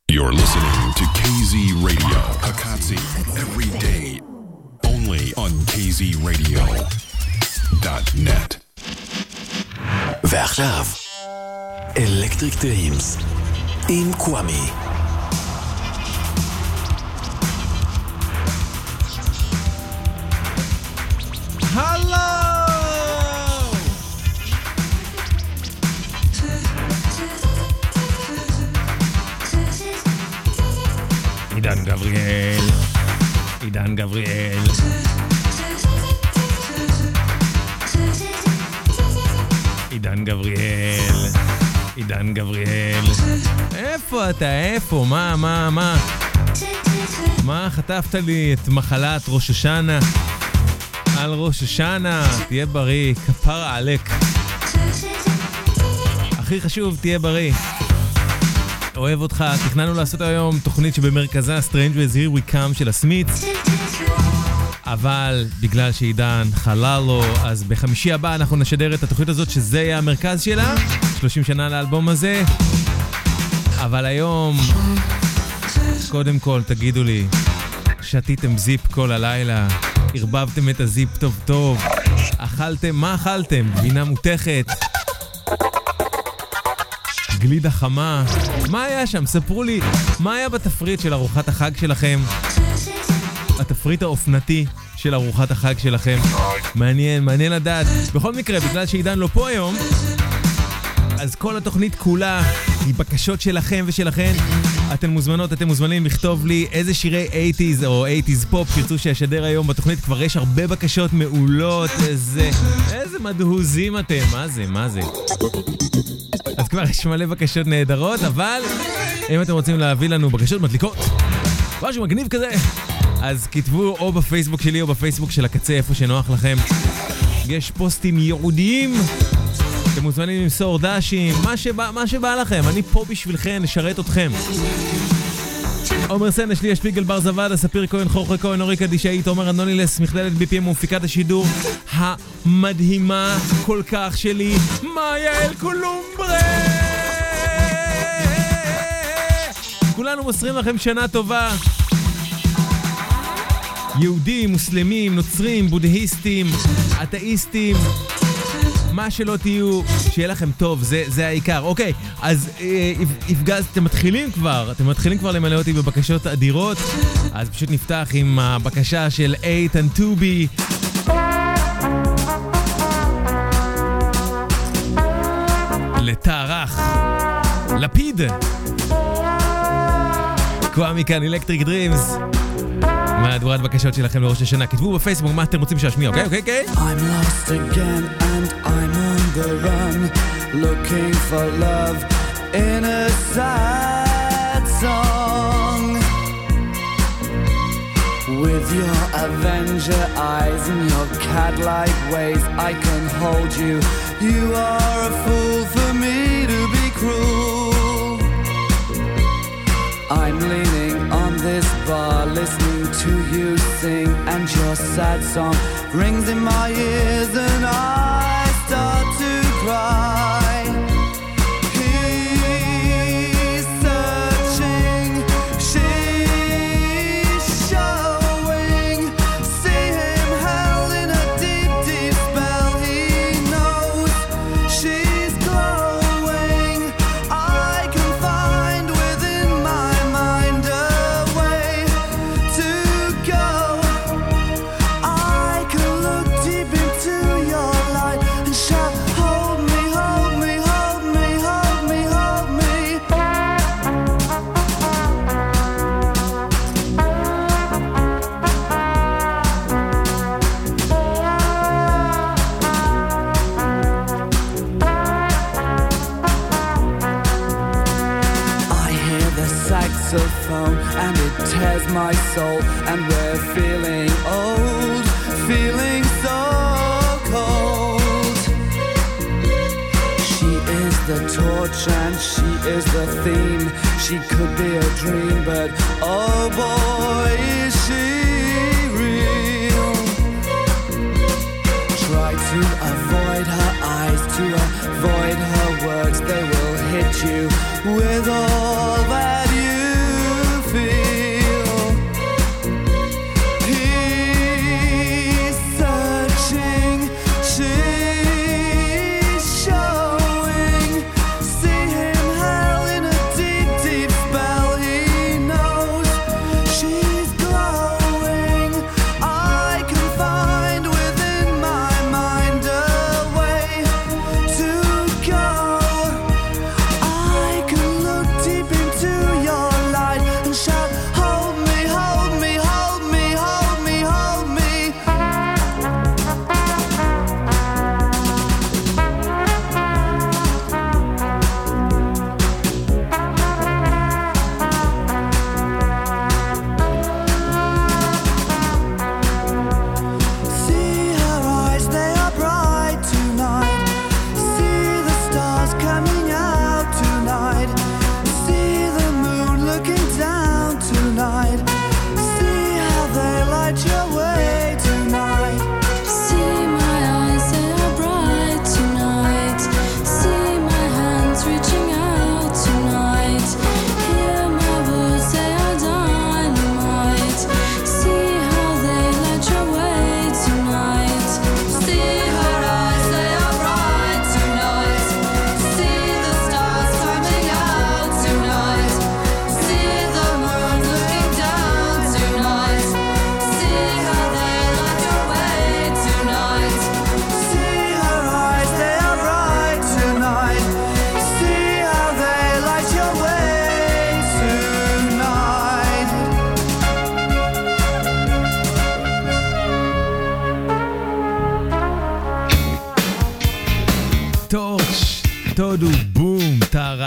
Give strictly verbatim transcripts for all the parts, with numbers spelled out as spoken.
You're listening to K Z Radio, Hakatsi, every day, only on K Z Radio dot net. ועכשיו, Electric Dreams עם קוואמי. הלו! עידן גבריאל, עידן גבריאל. עידן גבריאל, עידן גבריאל. איפה אתה? איפה? מה, מה, מה? מה חטפת לי את מחלת ראש השנה? על ראש השנה, תהיה בריא, כפר עלק. הכי חשוב, תהיה בריא. אוהב אותך, תכננו לעשות היום תוכנית שבמרכזה Strange As Here We Come של הסמיץ, אבל בגלל שעידן חלל לו, אז בחמישי הבא אנחנו נשדר את התוכנית הזאת שזה יהיה המרכז שלה, שלושים שנה לאלבום הזה. אבל היום, קודם כל תגידו לי, שתיתם זיפ כל הלילה, הרבבתם את הזיפ טוב טוב, אכלתם, מה אכלתם? גבינה מותכת, גלידה חמה, מה היה שם? ספרו לי, מה היה בתפריט של ארוחת החג שלכם? התפריט האופנתי של ארוחת החג שלכם. מעניין, מעניין לדעת. בכל מקרה, בגלל שעידן לא פה היום, אז כל התוכנית כולה היא בקשות שלכם ושלכן. אתן מוזמנות, אתם מוזמנים לכתוב לי איזה שירי שמונים או שמונים פופ שירצו שישדר היום בתוכנית. כבר יש הרבה בקשות מעולות, איזה, איזה מדהוזים אתם, מה זה, מה זה. אז כבר יש מלא בקשות נהדרות, אבל אם אתם רוצים להביא לנו בקשות מדליקות, משהו מגניב כזה, אז כתבו או בפייסבוק שלי או בפייסבוק של הקצה, איפה שנוח לכם. יש פוסטים ייעודיים, אתם מוזמנים למסור דשים, מה שבא, מה שבא לכם. אני פה בשבילכם, נשרת אתכם. עומר סן, שלי שפיגל בר זווד, ספיר כהן, חורכה כהן, אוריקה דישאית, עומר אנונילס, מכללת בי פי אם ומפיקת השידור המדהימה כל כך שלי, מאיה אל קולומברה. כולנו מוסרים לכם שנה טובה. יהודים, מוסלמים, נוצרים, בודהיסטים, אתאיסטים, מה שלא תהיו, שיהיה לכם טוב, זה, זה העיקר. אוקיי, אז אה, הפגז, אתם מתחילים כבר, אתם מתחילים כבר למלא אותי בבקשות אדירות, אז פשוט נפתח עם הבקשה של איתן טובי. לתארך, לפיד. קוואמי כאן, אלקטריק דרימס. מהדורת בקשות שלכם לראש השנה, כתבו בפייסבוק מה אתם רוצים שהשמיע, אוקיי? אוקיי, אוקיי? I'm lost again and I'm on the run, looking for love in a sad song. With your Avenger eyes and your cat-like ways, I can hold you. You are a fool for me to be cruel. I'm leaning on this bar, listening to you sing, and your sad song rings in my ears, and I start to cry. He's searching, she's showing. See him held in a deep, deep spell. He knows she's glowing. I can find within my mind a way to go. I can look deep into your light and shout, hold me, hold me, hold me, hold me, hold me. I hear the saxophone and it tears my soul, and we're feeling old, feeling so cold. She is the torch and she is the theme. She could be a dream, but oh boy, is she real. Try to avoid her eyes, to avoid her words. They will hit you with all that you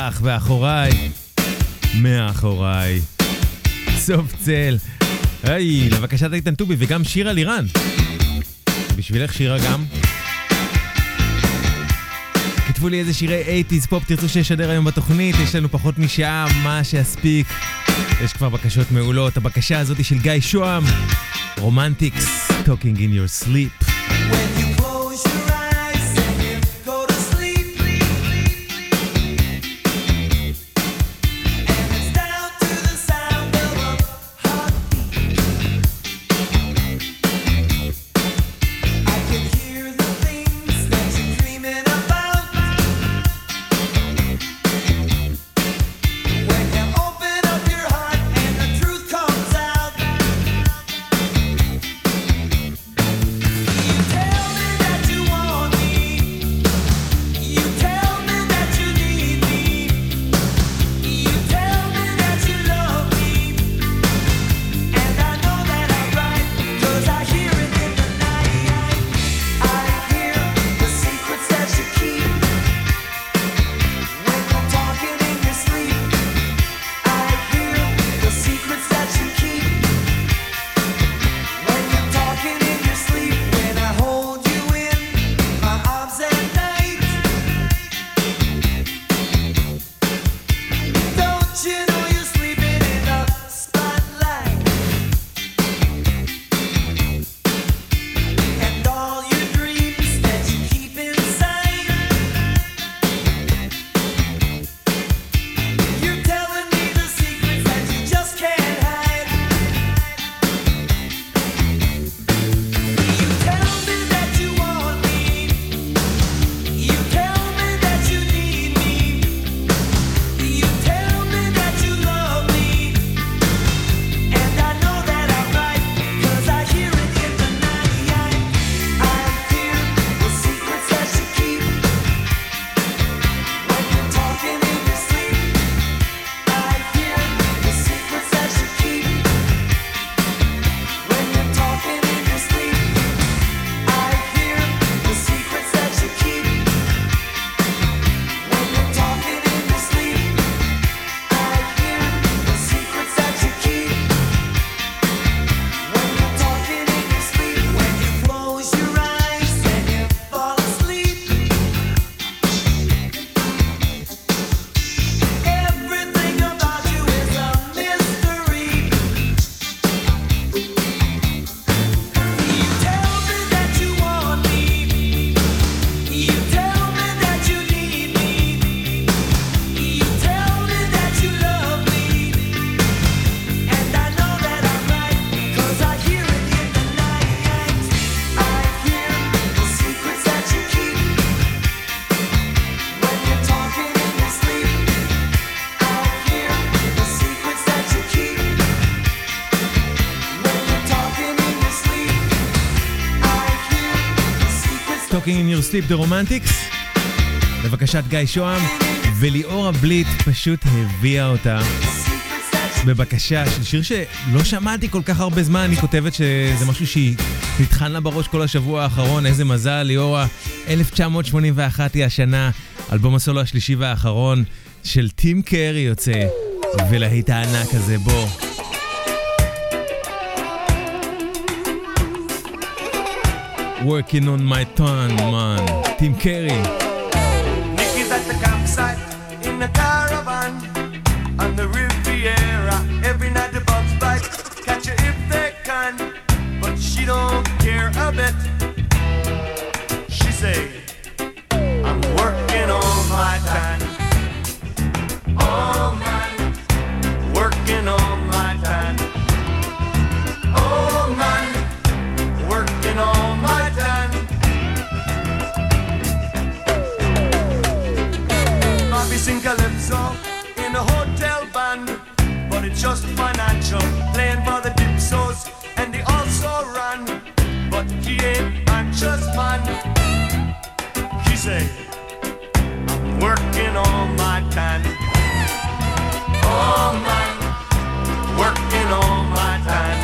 מזרח, ואחוריי, מאחוריי, סוף צל. היי, לבקשת איתן טובי, וגם שירה לירן. בשבילך שירה גם. כתבו לי איזה שירי אייטיז פופ תרצו שישדר היום בתוכנית. יש לנו פחות משעה, מה שיספיק. יש כבר בקשות מעולות. הבקשה הזאת היא של גיא שוהם, רומנטיקס, Talking in your sleep. Talking in your sleep, The Romantics, לבקשת גיא שוהם, וליאור הבליט פשוט הביאה אותה בבקשה של שיר שלא שמעתי כל כך הרבה זמן. אני כותבת שזה משהו שהיא נתחן לה בראש כל השבוע האחרון. איזה מזל, ליאורה. אלף תשע מאות שמונים ואחת היא השנה, אלבום הסולו השלישי והאחרון של טים קרי יוצא, ולהיט הענק הזה בו. Working on my tongue, man. Tim Carey. Nikki's at the campsite in the caravan on the Riviera. Every night the bobs bite, catch her if they can, but she don't care a bit. She say, I'm working on my time. Oh man, working on my time. Oh man, working on my time. Bobby sing calypso in a hotel band, but it's just financial, playing for the dipsos, and they also run, but he ain't anxious man. He say, I'm working on my time. Oh man, working on my time.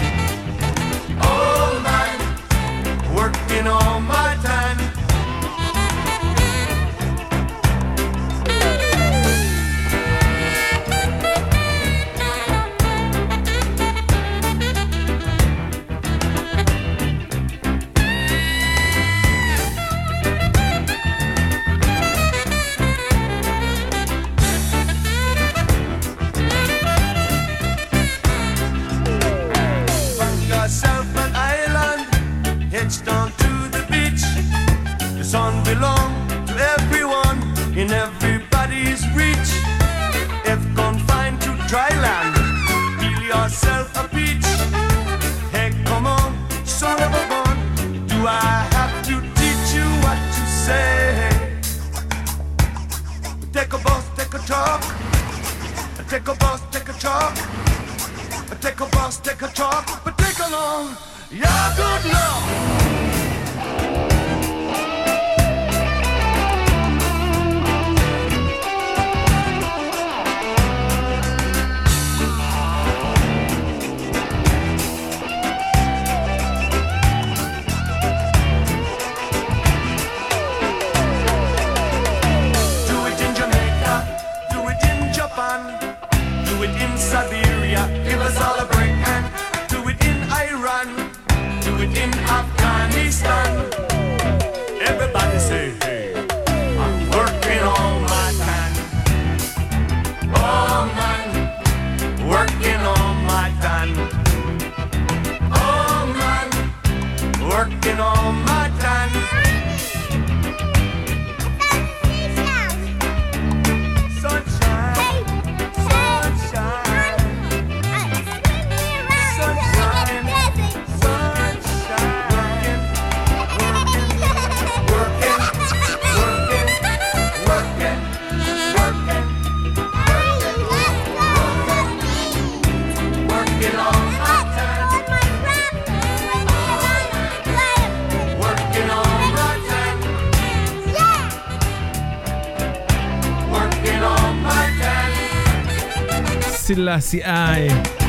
Oh man, working on my time. take a bus, take a truck. Take a bus, take a truck, but take along your good luck. Siberia, give us all a break and do it in Iran, do it in Afghanistan. Everybody say, hey, I'm working on my time. Oh man, working on my time. Oh man, working on my time. סילאסי איי.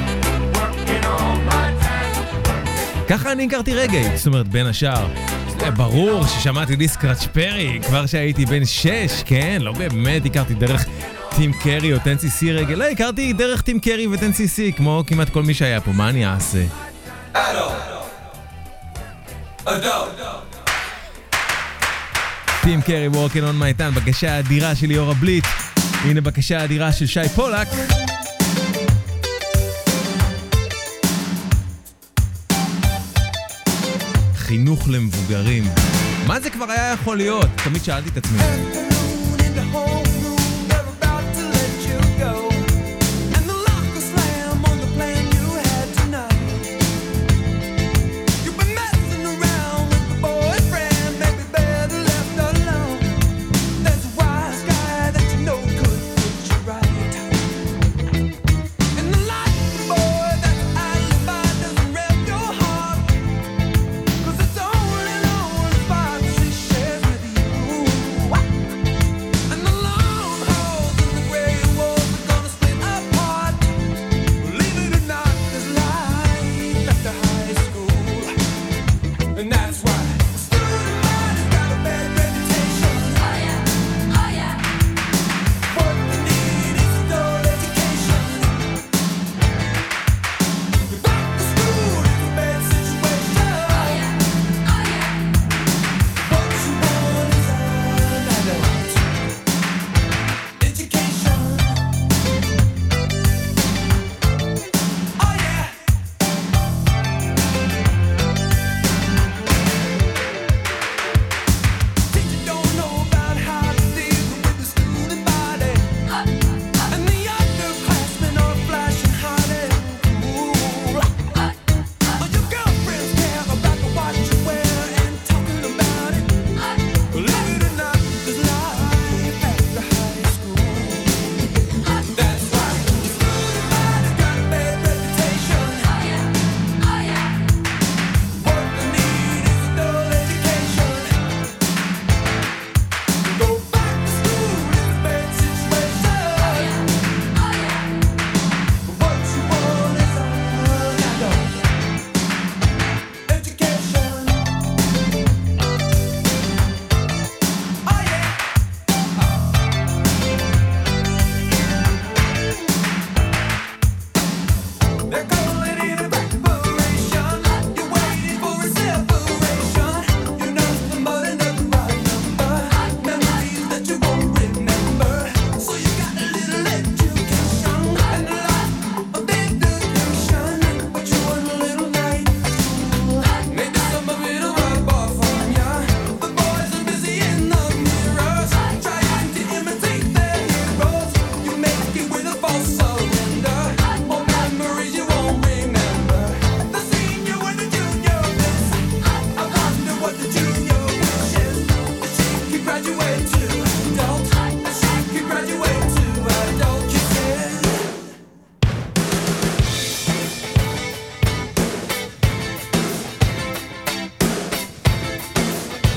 ככה אני הכרתי רגעי, זאת אומרת בין השאר. ברור ששמעתי לי סקראץ' פרי כבר שהייתי בן שש, כן? לא באמת הכרתי דרך טים קרי או טן סי סי רגע, לא הכרתי דרך טים קרי וטן סי סי, כמו כמעט כל מי שהיה פה, מה אני אעשה? טים קרי וורקינג און מי טיים, בקשה אדירה של ליאורה בליט, הנה בקשה אדירה של שי פולק. חינוך למבוגרים. מה זה כבר היה יכול להיות? תמיד שאלתי את עצמי. And the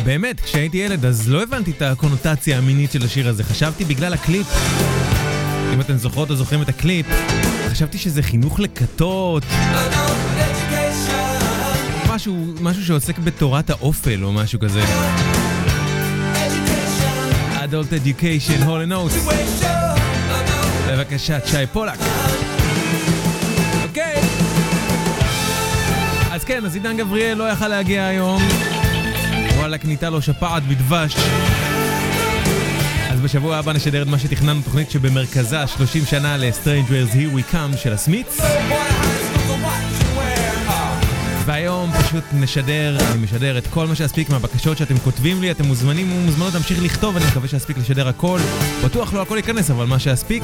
באמת, כשהייתי ילד אז לא הבנתי את הקונוטציה המינית של השיר הזה. חשבתי בגלל הקליפ, אם אתם זוכרות או זוכרים את הקליפ, חשבתי שזה חינוך לקטות, משהו, משהו שעוסק בתורת האופל או משהו כזה. Adult Education, Hall and Oates. בבקשה, שי פולק. אוקיי. אז כן, אז עידן גבריאל לא יכל להגיע היום. וואלה, קניתה לו שפעת בדבש. אז בשבוע הבא נשדר את מה שתכננו, תוכנית שבמרכזה שלושים שנה ל-Strangers Here We Come של הסמיץ. והיום פשוט נשדר, אני משדר את כל מה שאספיק מהבקשות שאתם כותבים לי. אתם מוזמנים ומוזמנות להמשיך לכתוב, אני מקווה שאספיק לשדר הכל. בטוח לא הכל ייכנס, אבל מה שאספיק.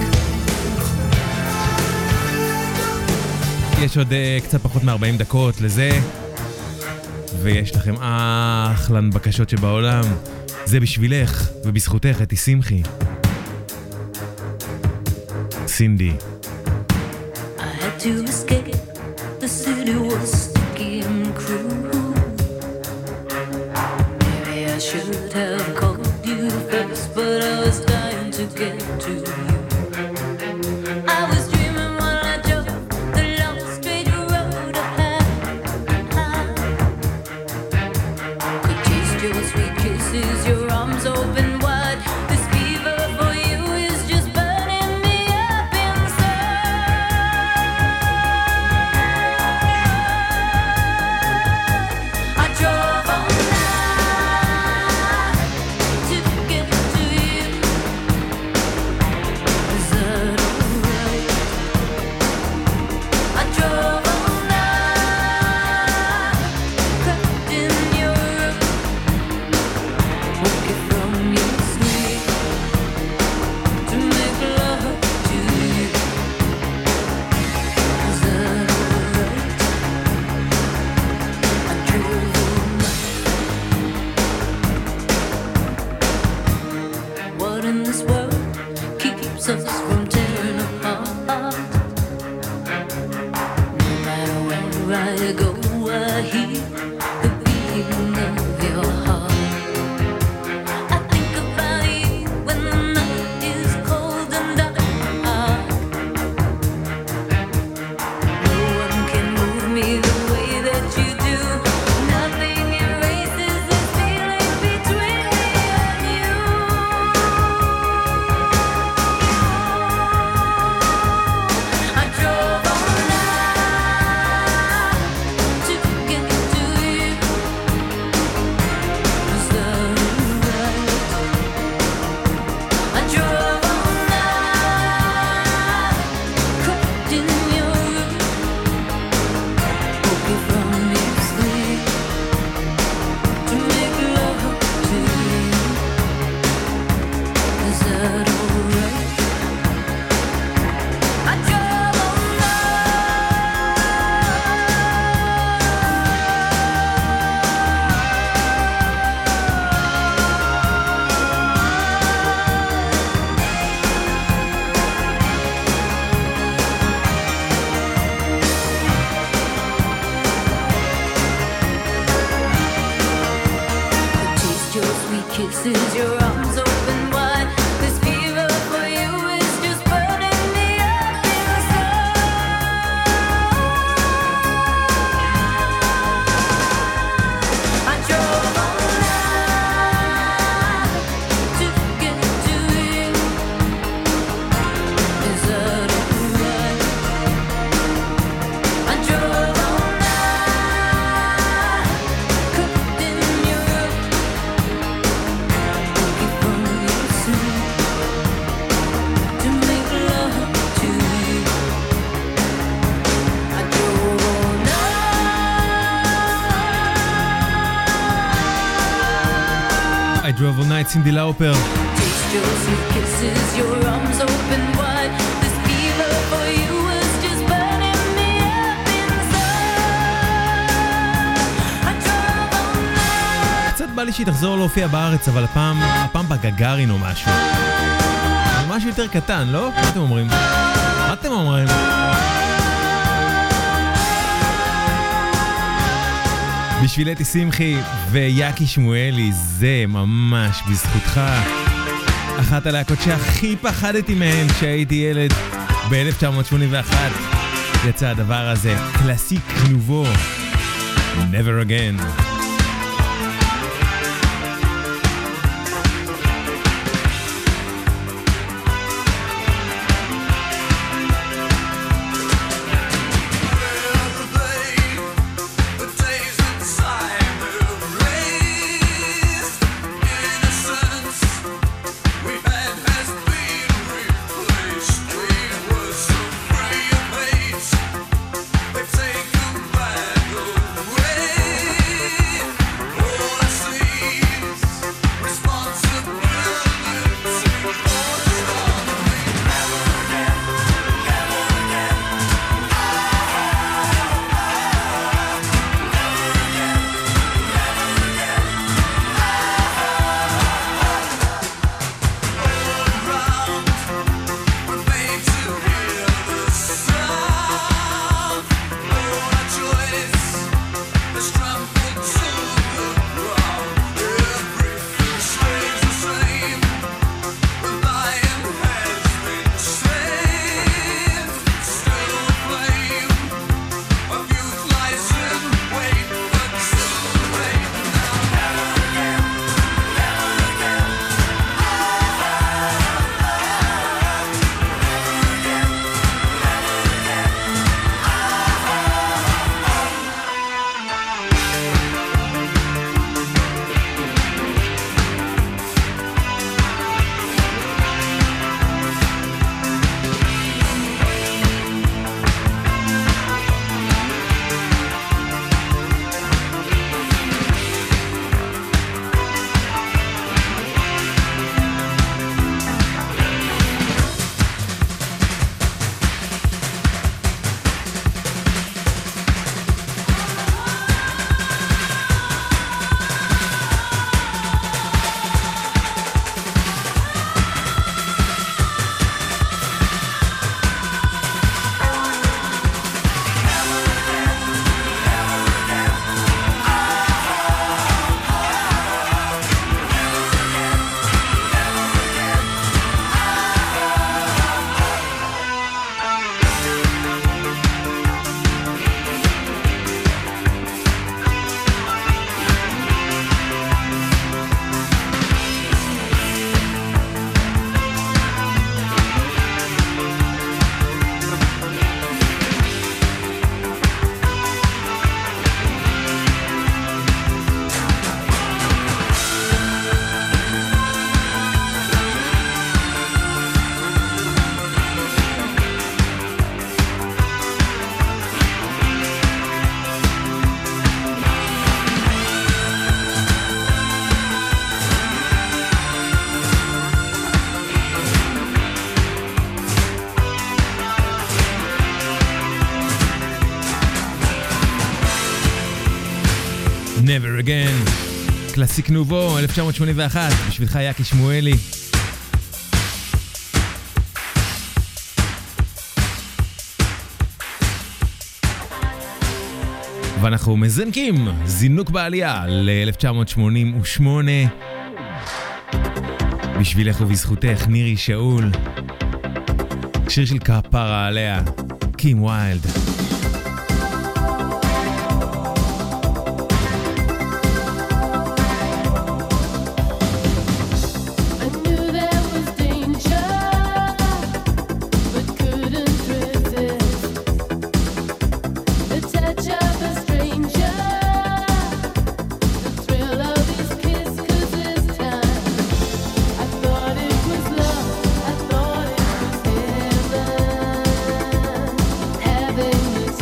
יש עוד uh, קצת פחות מ-ארבעים דקות לזה, ויש לכם אחלן בקשות שבעולם. זה בשבילך ובזכותך, אתי שמחי. סינדי. I had to escape, the city was sticky and cruel. Maybe I should have called you first, but I was dying to get to you. I was dreaming while I drove the long straight road ahead. Could taste your sweet kisses, your arms open wide. This fever for you is just burning me up inside. I drove all night to get to you. Is that alright? I drove all night, crept in your room, woke you from your sleep to make love to you. Is that alright? I drove all night. What in this world keeps us from tearing apart? No matter where I go, I hear the beating of your heart. I think about you when the night is cold and dark. No one can move me the way that you do. Nothing erases this feeling between me and you. I drove all night to get to you. Is that alright? I drove all night, crept in your room, woke you from your sleep to make love to you. Is that alright? I drove all I taste your sweet kisses, your arms open wide. This fever for you is just burning me up inside. I drove all night to get to you. Is that alright? I drove all night, crept in your room, woke you from your sleep to make love to you. I drove all night. I Drove All Night, סינדי לאופר. Taste your sweet kisses, your arms open wide. This fever for you is just burning me up inside. I drove all night. קצת בא לי שהיא תחזור להופיע בארץ, אבל הפעם, הפעם בגגארין או משהו. משהו יותר קטן, לא? מה אתם אומרים? מה אתם אומרים? בשביל אתי שמחי ויאקי שמואלי, זה ממש בזכותך. אחת הלהקות שהכי פחדתי מהן כשהייתי ילד. ב-אלף תשע מאות שמונים ואחת יצא הדבר הזה, קלאסיק נובו, Never Again. Never Again, קלאסיק נובו, אלף תשע מאות שמונים ואחת, בשבילך יאקי שמואלי. ואנחנו מזנקים, זינוק בעלייה ל-אלף תשע מאות שמונים ושמונה. בשבילך ובזכותך, נירי שאול. שיר של כפרה עליה, קים ויילד. Having this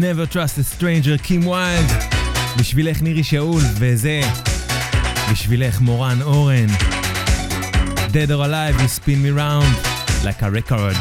Never Trust a Stranger, קים ויילד. בשבילך נירי שאול, וזה בשבילך מורן אורן. Dead or Alive, you spin me round like a record.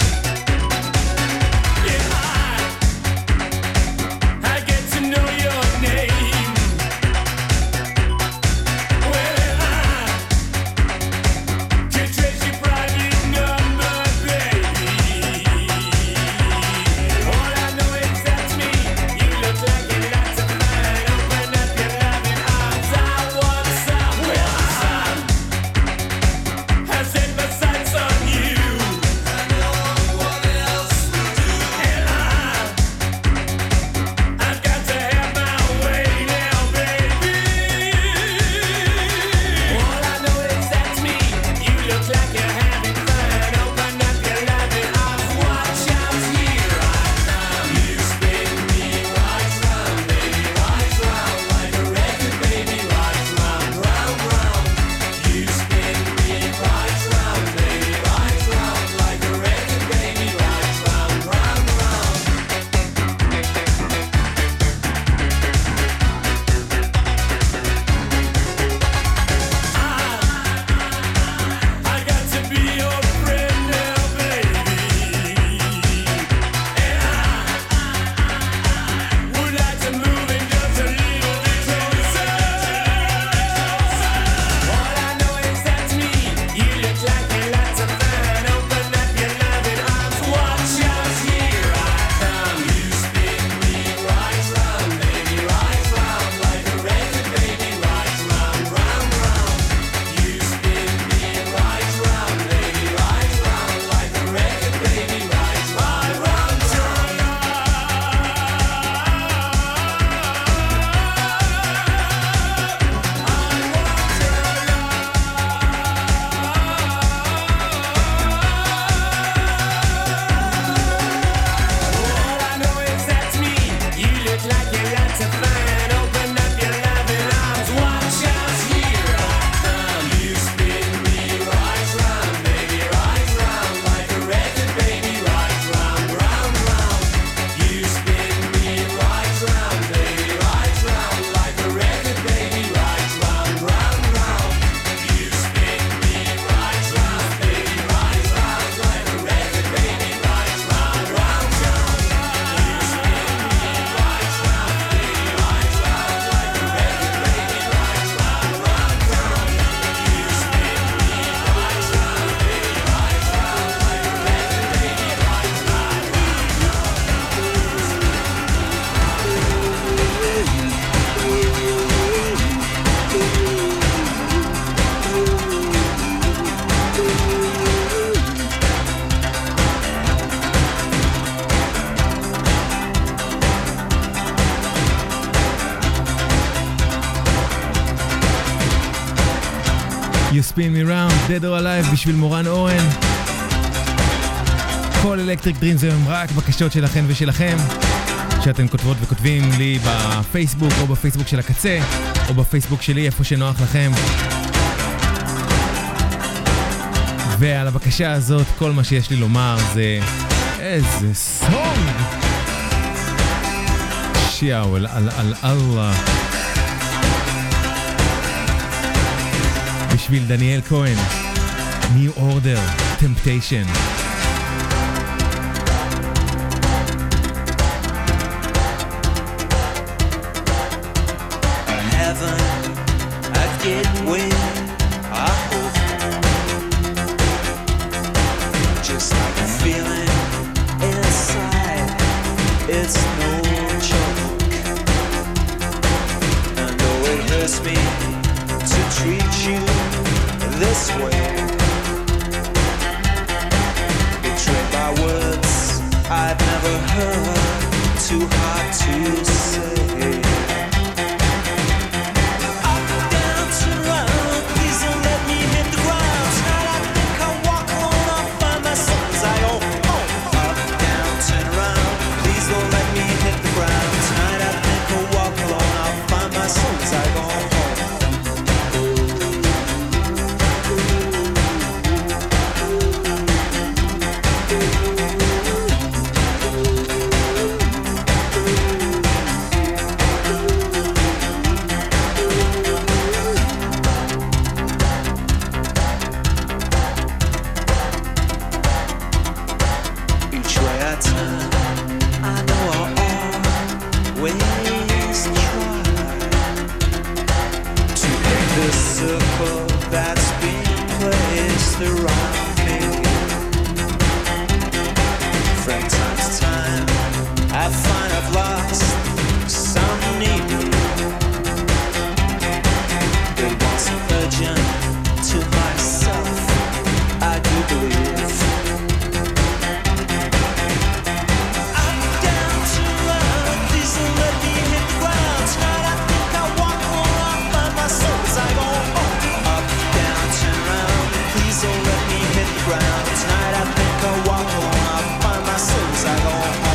You Spin Me Round, Dead or Alive בשביל מורן אורן. כל אלקטריק דרימס היום רק בקשות שלכם ושלכם, שאתם כותבות וכותבים לי בפייסבוק או בפייסבוק של הקצה או בפייסבוק שלי, איפה שנוח לכם. ועל הבקשה הזאת כל מה שיש לי לומר זה איזה סונג שיאו אל אל אל אללה בשביל דניאל כהן, New Order, Temptation. circle that's been placed around me. From time to time, I find I've lost some need. It was urgent to myself, I do believe. I'm down to run, please don't let me hit the ground. Tonight I think I walk along by my soul as I go home. Up, down, turn around, please don't let me hit the ground. Tonight I think I walk along by my soul as I go home.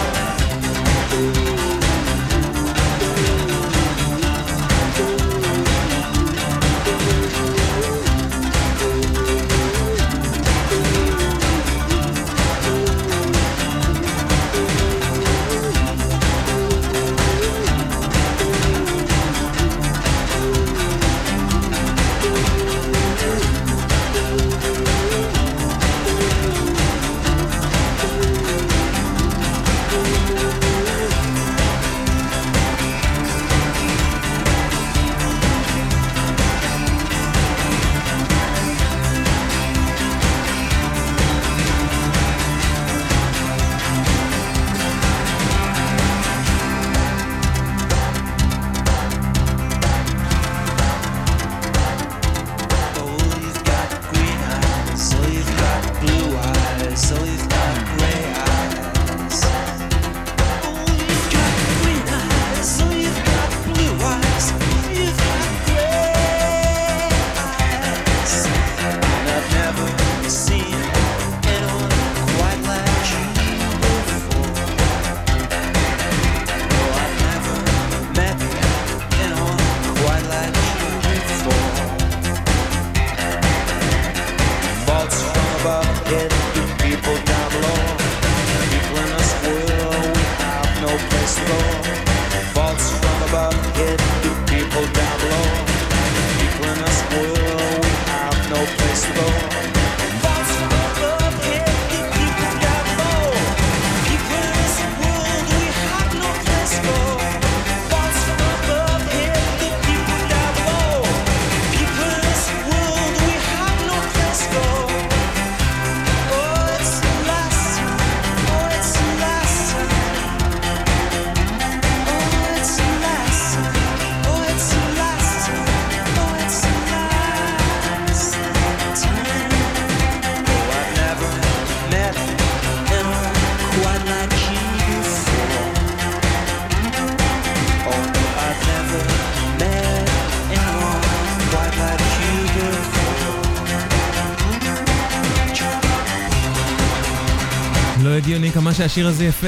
הגיוני כמה שהשיר הזה יפה.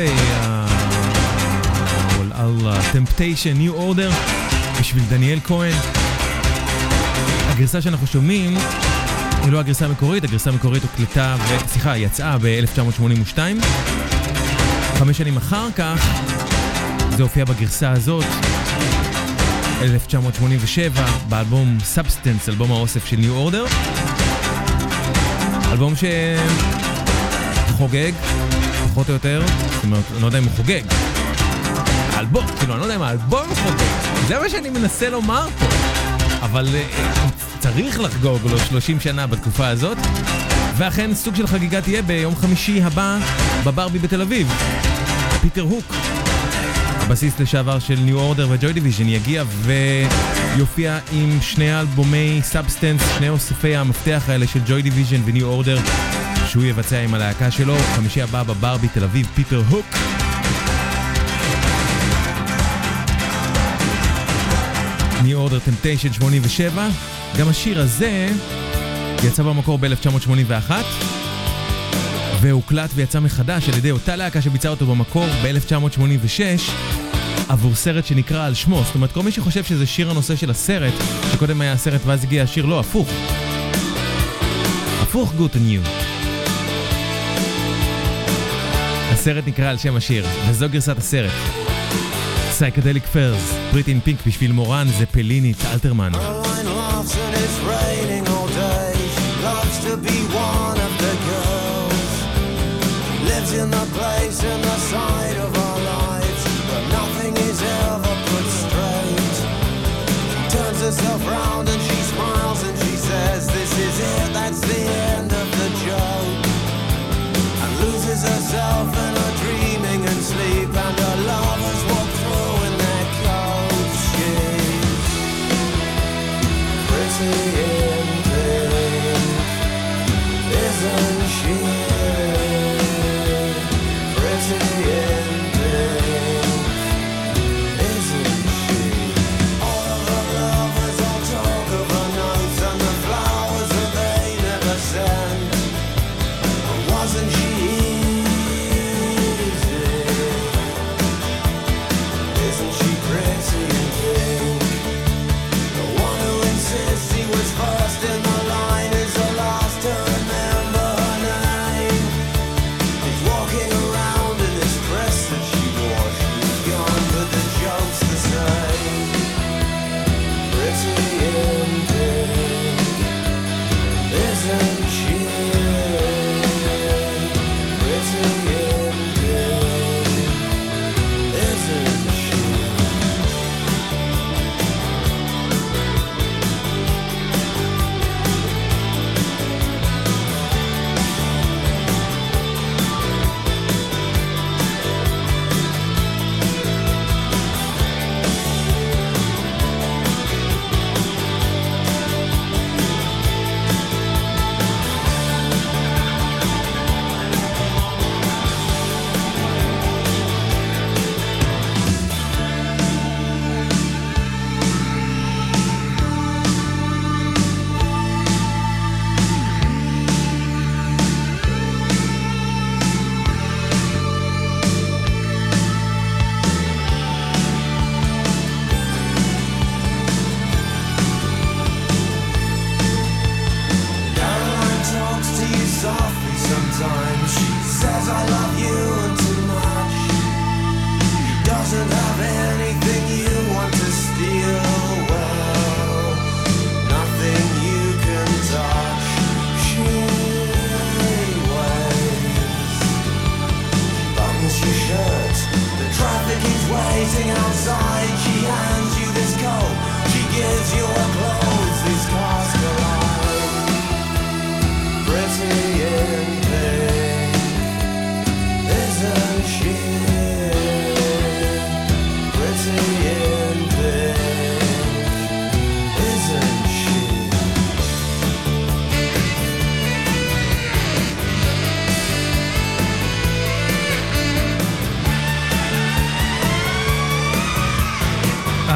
על Temptation, New Order, בשביל דניאל כהן. הגרסה שאנחנו שומעים היא לא הגרסה המקורית, הגרסה המקורית הוקלטה, סליחה, יצאה ב-אלף תשע מאות שמונים ושתיים. חמש שנים אחר כך זה הופיע בגרסה הזאת, אלף תשע מאות שמונים ושבע, באלבום Substance, אלבום האוסף של New Order. אלבום שחוגג, פחות או יותר, זאת אומרת, אני לא יודע אם הוא חוגג. האלבום, כאילו, אני לא יודע אם האלבום חוגג. זה מה שאני מנסה לומר פה. אבל צריך לחגוג לו שלושים שנה בתקופה הזאת. ואכן, סוג של חגיגה תהיה ביום חמישי הבא בברבי בתל אביב. פיטר הוק, הבסיס לשעבר של ניו אורדר וג'וי דיוויז'ן, יגיע ויופיע עם שני אלבומי סאבסטנס, שני אוספי המפתח האלה של ג'וי דיוויז'ן וניו אורדר, שהוא יבצע עם הלהקה שלו. חמישי הבא בברבי תל אביב, פיטר הוק. ניו אורדר טמפטיישן שמונים ושבע. גם השיר הזה יצא במקור ב-אלף תשע מאות שמונים ואחת והוקלט ויצא מחדש על ידי אותה להקה שביצעה אותו במקור ב-אלף תשע מאות שמונים ושש עבור סרט שנקרא על שמו. זאת אומרת, כל מי שחושב שזה שיר הנושא של הסרט, שקודם היה הסרט ואז הגיע השיר, לא, הפוך. הפוך, Good on You. הסרט נקרא על שם השיר, וזו גרסת הסרט. Psychedelic Furs, Pretty in Pink בשביל מורן, זה פלינית אלתרמן. Lives in the place in the side of our lives, but nothing is ever put straight. Turns herself round and she smiles.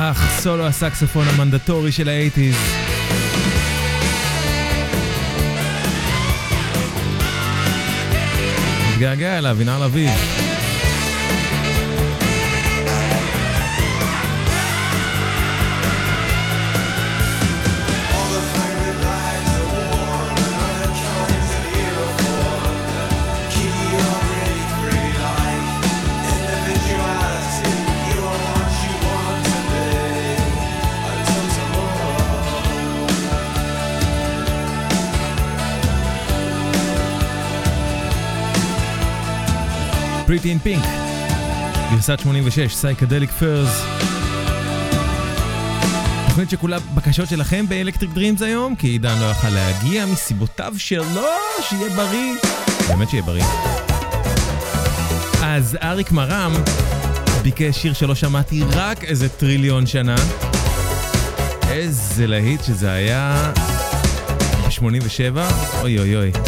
אך, סולו הסקסופון המנדטורי של ה-שמונים. מתגעגע אליו, עינר לביב. Pretty in Pink, גרסת שמונים ושש, Psychedelic Furs. תוכנית שכולה בקשות שלכם באלקטריק דרימס היום, כי עידן לא יוכל להגיע מסיבותיו שלו, שיהיה בריא. באמת שיהיה בריא. אז אריק מרם ביקש שיר שלא שמעתי רק איזה טריליון שנה. איזה להיט שזה היה ב-שמונים ושבע, אוי אוי אוי.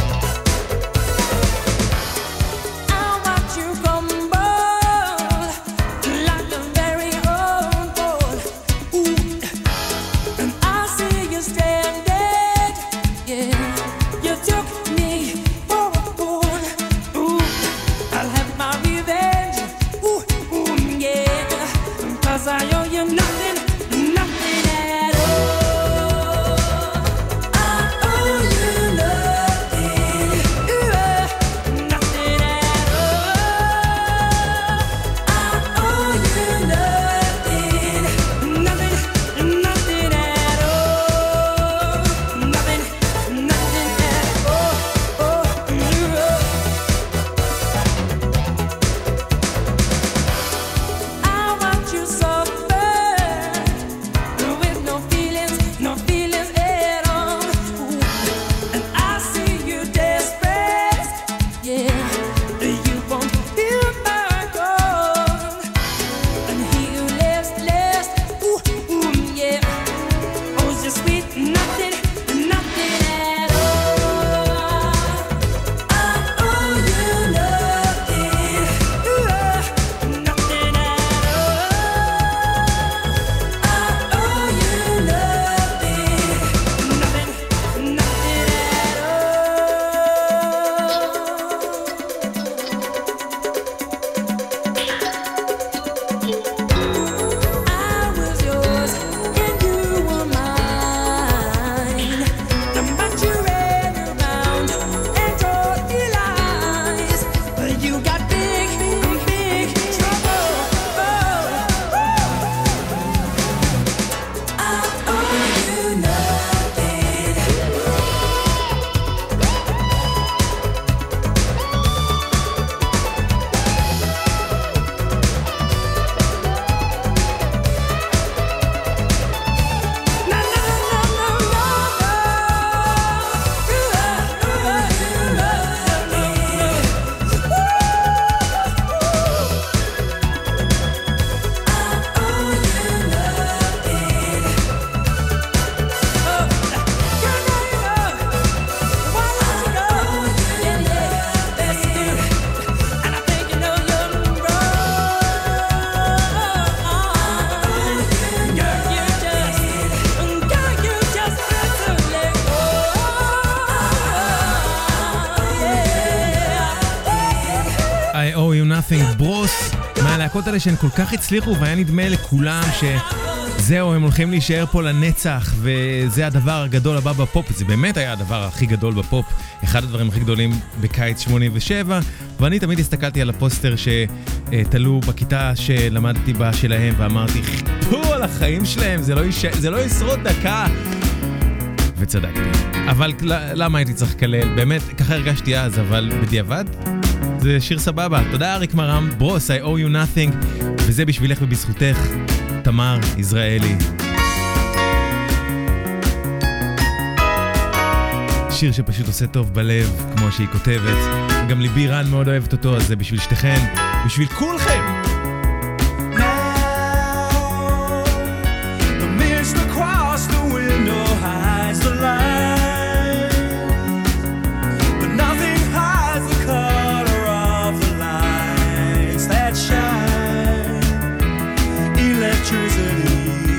ברוס, מהלהקות האלה שהן כל כך הצליחו, והיה נדמה לכולם שזהו, הם הולכים להישאר פה לנצח, וזה הדבר הגדול הבא בפופ. זה באמת היה הדבר הכי גדול בפופ, אחד הדברים הכי גדולים בקיץ שמונים ושבע, ואני תמיד הסתכלתי על הפוסטר שתלו בכיתה שלמדתי בה שלהם, ואמרתי, חיפו על החיים שלהם, זה לא, יש... זה לא ישרוד דקה. וצדקתי. אבל למה הייתי צריך לקלל? באמת, ככה הרגשתי אז, אבל בדיעבד זה שיר סבבה. תודה אריק מרם, ברוס, I owe you nothing, וזה בשבילך ובזכותך, תמר יזרעאלי. שיר שפשוט עושה טוב בלב, כמו שהיא כותבת. גם ליבי רן מאוד אוהבת אותו, אז זה בשביל שתיכן, בשביל כולכם. Electricity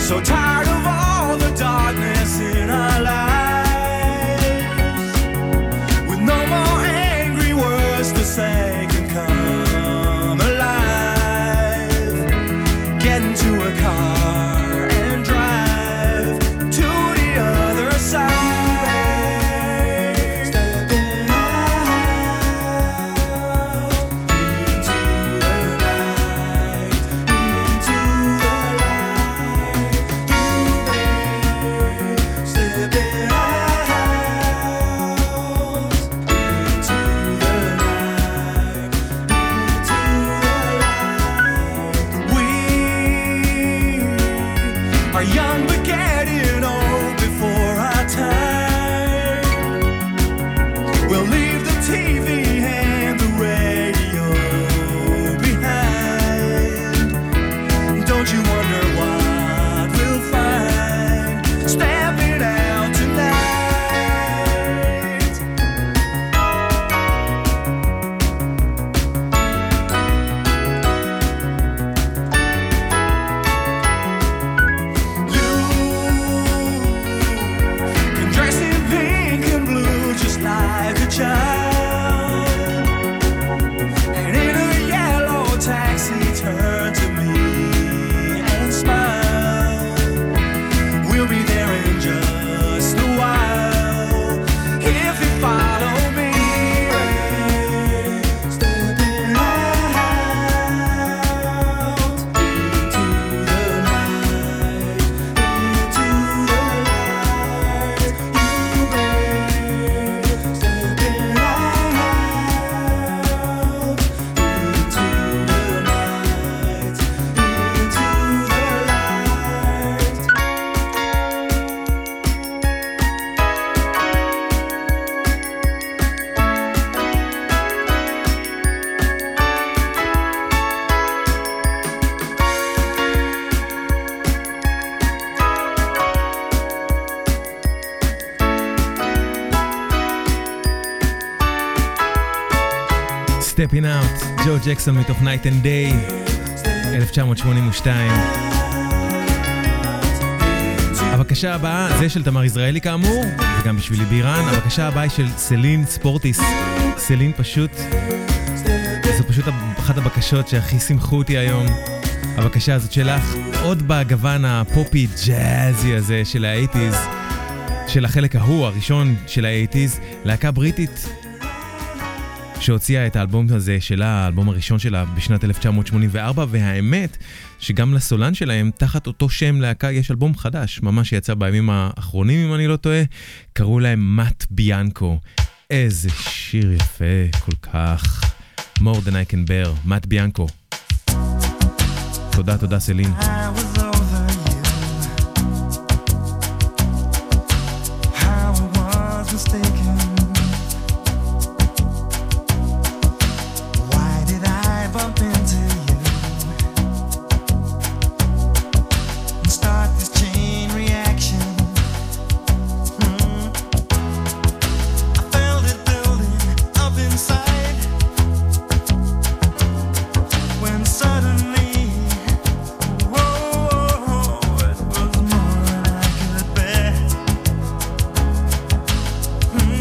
So tired of all the darkness in our lives, with no more angry words to say can come alive. Get into a car and drive to the other side. Young but getting old before our time. We'll leave the T V and the radio behind. Don't you wonder what we'll find stepping out tonight? Like a child, and in a yellow taxi turn to me and smile. We'll be there in just a while if you follow me. Stepping out into the night, into the light, you Stepping Out, ג'ו ג'קסון מתוך Night and Day, אלף תשע מאות שמונים ושתיים. הבקשה הבאה, זה של תמר יזרעאלי כאמור, וגם בשבילי בירן. הבקשה הבאה היא של סלין ספורטיס. סלין פשוט, זו פשוט אחת הבקשות שהכי שמחו אותי היום. הבקשה הזאת שלך, עוד בגוון הפופי ג'אזי הזה של ה-שמונים, של החלק ההוא, הראשון של ה-שמונים, להקה בריטית, שהוציאה את האלבום הזה שלה, האלבום הראשון שלה בשנת אלף תשע מאות שמונים וארבע, והאמת שגם לסולן שלהם, תחת אותו שם להקה, יש אלבום חדש, ממש יצא בימים האחרונים אם אני לא טועה, קראו להם מאט ביאנקו. איזה שיר יפה כל כך. More than I can bear, מאט ביאנקו. תודה, תודה סלין. Mm-hmm.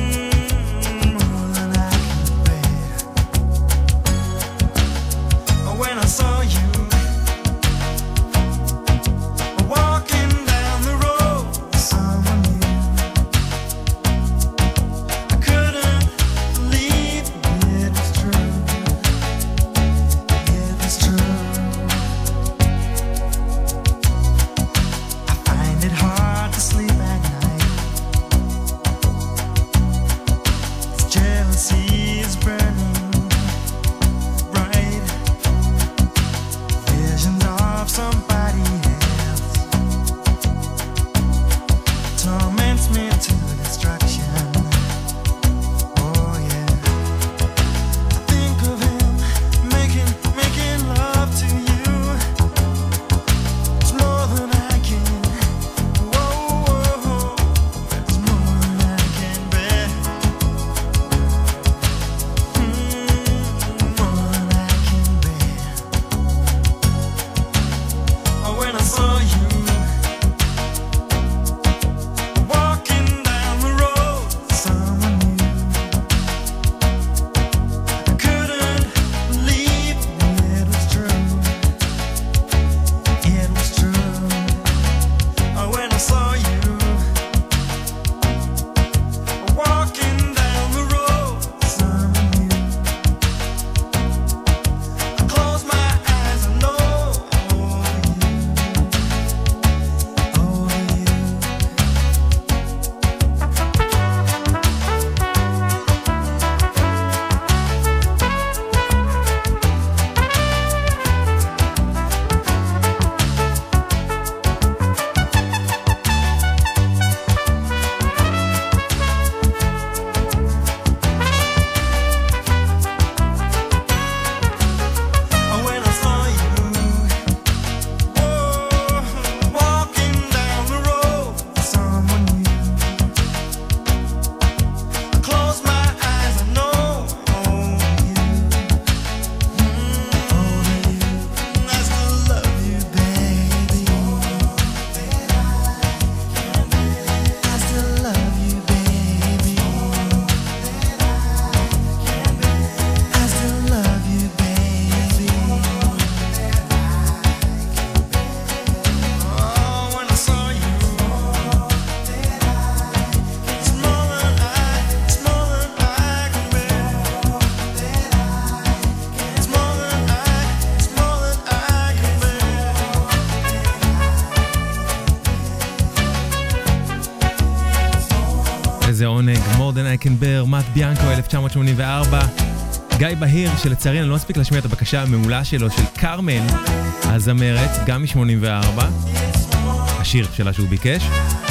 איזה עונג, More Than I Can Bear, מאט ביאנקו, אלף תשע מאות שמונים וארבע. גיא בהיר, שלצערי אני לא מספיק להשמיע את הבקשה המעולה שלו, של קרמל, הזמרת, גם מ-שמונים וארבע, השיר שלה שהוא ביקש.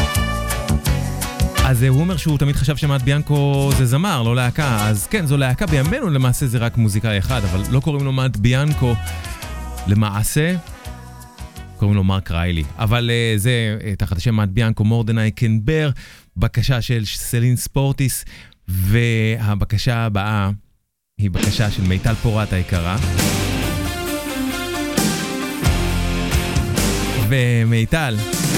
אז הוא אומר שהוא תמיד חשב שמאט ביאנקו זה זמר, לא להקה. אז כן, זו להקה, בימינו למעשה זה רק מוזיקאי אחד, אבל לא קוראים לו מאט ביאנקו. למעשה, קוראים לו מרק ריילי. אבל uh, זה uh, תחת השם מאט ביאנקו, More Than I Can Bear, בקשה של סלין ספורטיס, והבקשה הבאה היא בקשה של מיטל פורט היקרה. ומיטל,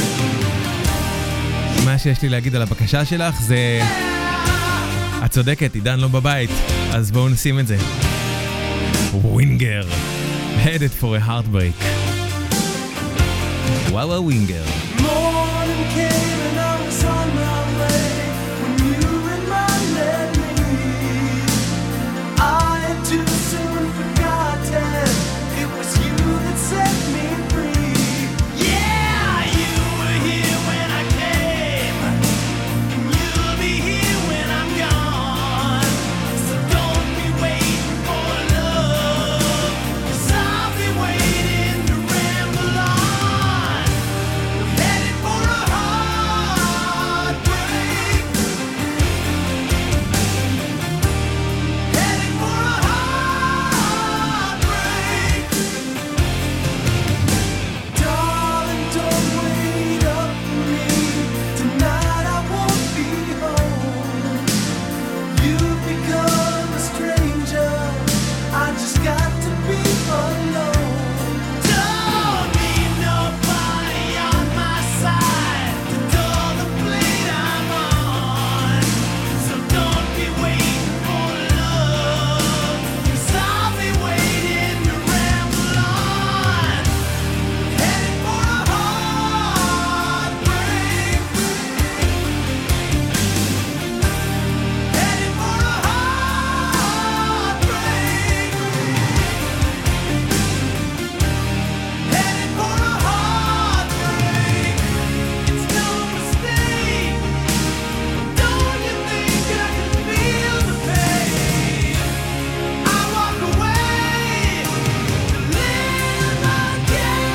מה שיש לי להגיד על הבקשה שלך זה... את צודקת, עידן לא בבית, אז בואו נשים את זה. ווינגר, Headed for a Heartbreak. וואו ווינגר. Morning came and I was on my way when you reminded me I had too soon forgotten it was you that set me free. Yeah, you were here when I came and you'll be here when I'm gone. So don't be waiting for love, 'cause I'll be waiting to ramble on. Headed for a heartbreak. Headed for a heartbreak. Darling, don't wait up for me. Tonight I won't be home. You've become a stranger. I just got to be alone. Don't need nobody on my side to dull the blade I'm on. So don't be waiting for love, 'cause I'll be waiting to ramble on. Headed for a heartbreak. Headed for a heartbreak. Headed for a heartbreak. It's no mistake. Don't you think I can feel the pain? I walk away to live again.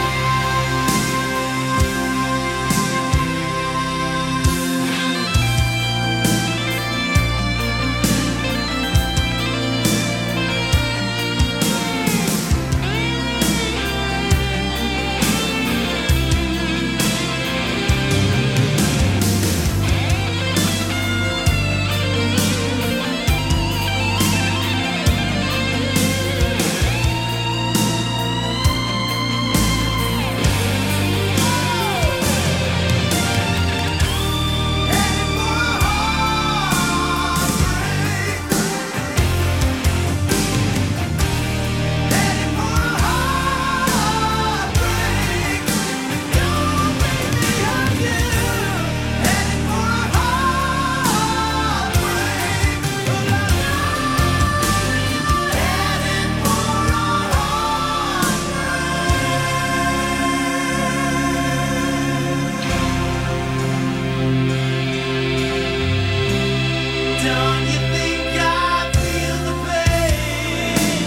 Don't you think I feel the pain?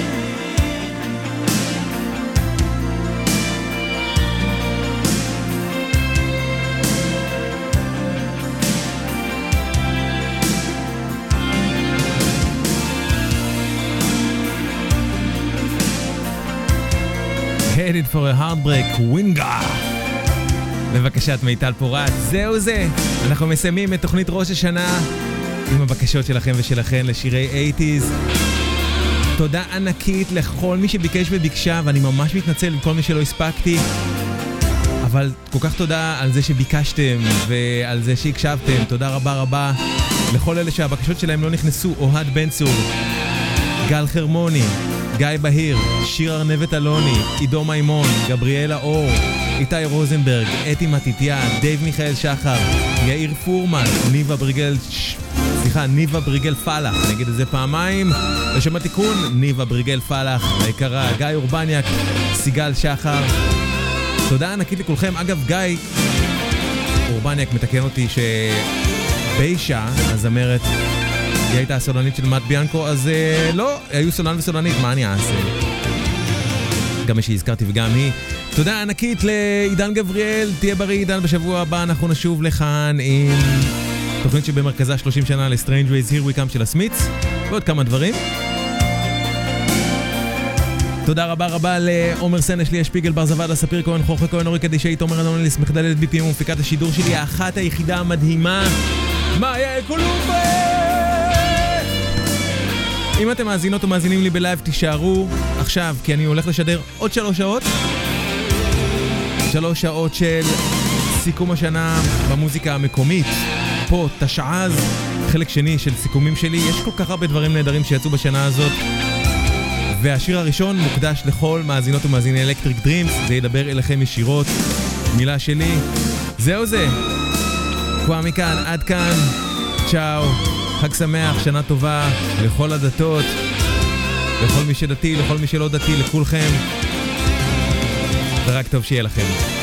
Headed for a Heartbreak, ווינגר. לבקשת מיטל פורט, זהו זה. אנחנו מסיימים את תוכנית ראש השנה עם הבקשות שלכם ושלכן לשירי שמונים. תודה ענקית לכל מי שביקש וביקשה, ואני ממש מתנצל לכל מי שלא הספקתי, אבל כל כך תודה על זה שביקשתם ועל זה שהקשבתם. תודה רבה רבה לכל אלה שהבקשות שלהם לא נכנסו: אוהד בן צור, גל חרמוני, גיא בהיר, שיר ארנבת אלוני, עידו מימון, גבריאלה אור, איתי רוזנברג, אתי מתיתיה, דייב מיכאל שחר, יאיר פורמן, ניבה בריגל, סליחה, ניבה בריגל פלח, נגיד את זה פעמיים, לשם התיקון, ניבה בריגל פלח, היקרה, גיא אורבניאק, סיגל שחר. תודה ענקית לכולכם. אגב, גיא אורבניאק מתקן אותי ש... ביישה, הזמרת, היא הייתה הסולנית של מאט ביאנקו, אז uh, לא, היו סולן וסולנית, מה אני אעשה? גם מי שהזכרתי וגם היא. תודה ענקית לעידן גבריאל, תהיה בריא עידן, בשבוע הבא אנחנו נשוב לכאן עם תוכנית שבמרכזה שלושים שנה ל-Strange Ways, Here We Come של הסמיץ, ועוד כמה דברים. תודה רבה רבה לעומר סנש, ליה שפיגל, בר זווד, לספיר כהן, חורכה כהן, אורי קדישי, תומר אדוניליס, מחדלת בי פי אם ומפיקת השידור שלי, האחת היחידה המדהימה, מאיה קולומבה! אם אתם מאזינות או מאזינים לי בלייב, תישארו עכשיו, כי אני הולך לשדר עוד שלוש שעות. שלוש שעות של סיכום השנה במוזיקה המקומית. פה, תשעז, חלק שני של סיכומים שלי. יש כל כך הרבה דברים נהדרים שיצאו בשנה הזאת. והשיר הראשון מוקדש לכל מאזינות ומאזיני אלקטריק דרימס. זה ידבר אליכם ישירות. מילה שלי. זהו זה. כבר מכאן, עד כאן. צ'או. חג שמח, שנה טובה לכל הדתות, לכל מי שדתי, לכל מי שלא דתי, לכולכם. ורק טוב שיהיה לכם.